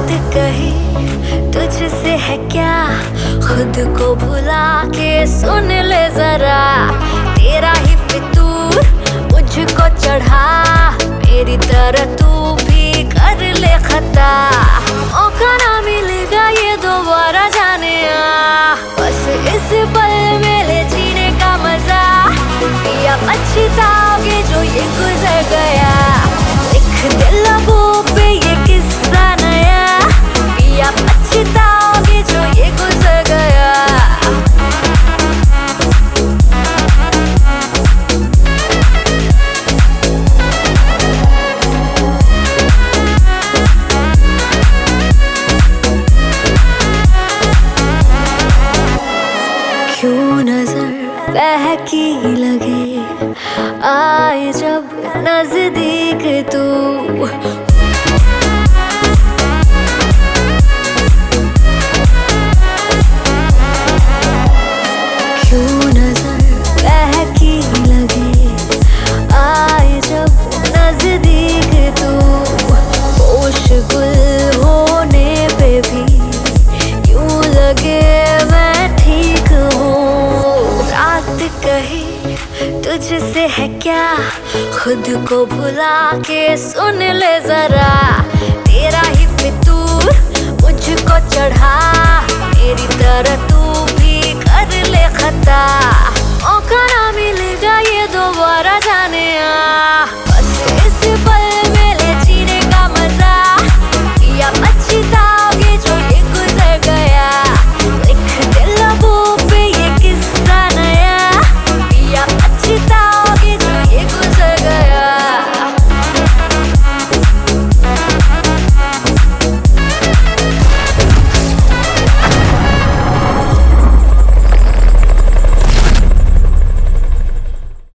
बात कही तुझसे है क्या, खुद को भुला के सुन ले जरा। तेरा ही फितूर मुझको चढ़ा, मेरी तरह तू भी कर ले खता। मौका ना मिलेगा ये दोबारा जाने आ, बस इस पल में ले जीने का मजा। या पछताओगे जो ये गुजर गया, लिख दे लबों पे ये किस्सा नया। या पछताओगे जो ये गुजर गया। क्यों नजर बहकी लगे आए जब नजदीक तू। क्यों नजर बहकी लगे आए जब नजदीक तू। होश गुल होने पे भी यूं लगे मैं ठीक हूँ। रात कही तुझसे है क्या, खुद को भुला के सुन ले जरा।